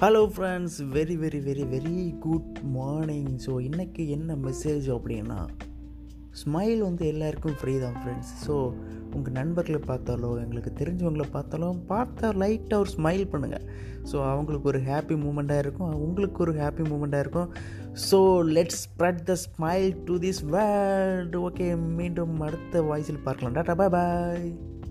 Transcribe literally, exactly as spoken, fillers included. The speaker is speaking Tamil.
Hello friends, very very very very good morning. So இன்றைக்கி என்ன மெசேஜ் அப்படின்னா, ஸ்மைல் வந்து எல்லாருக்கும் ஃப்ரீ தான் ஃப்ரெண்ட்ஸ். ஸோ உங்கள் நண்பர்களை பார்த்தாலோ எங்களுக்கு தெரிஞ்சவங்களை பார்த்தாலும் பார்த்தா லைட்டாக ஒரு ஸ்மைல் பண்ணுங்கள். ஸோ அவங்களுக்கு ஒரு ஹாப்பி மூமெண்ட்டாக இருக்கும், உங்களுக்கு ஒரு ஹாப்பி மூமெண்ட்டாக இருக்கும். So let's spread the smile to this world. Okay, மீண்டும் அடுத்த வாய்ஸில் பார்க்கலாம். டாட்டா, பாய் பாய்.